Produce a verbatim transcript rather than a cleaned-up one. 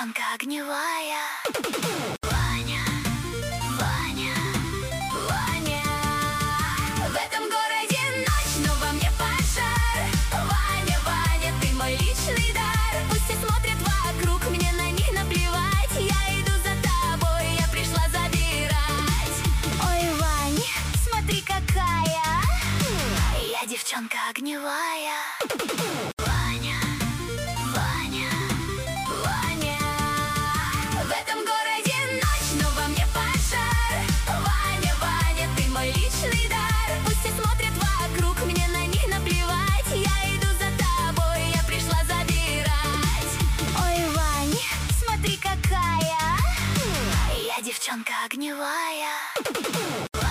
девчонка огневая. Ваня, Ваня, Ваня. В этом городе ночь, но во мне пожар. Ваня, Ваня, ты мой личный дар. Пусть все смотрят вокруг, мне на них наплевать. Я иду за тобой, я пришла забирать. Ой, Вань, смотри какая. Я девчонка огневая. Ваня, Ваня, Ваня. В этом городе ночь, но во мне пожар. Ваня, Ваня, ты мой личный дар. Пусть все смотрят вокруг, мне на них наплевать. Я иду за тобой, я пришла забирать. Ой, Вань, смотри какая. Я девчонка огневая.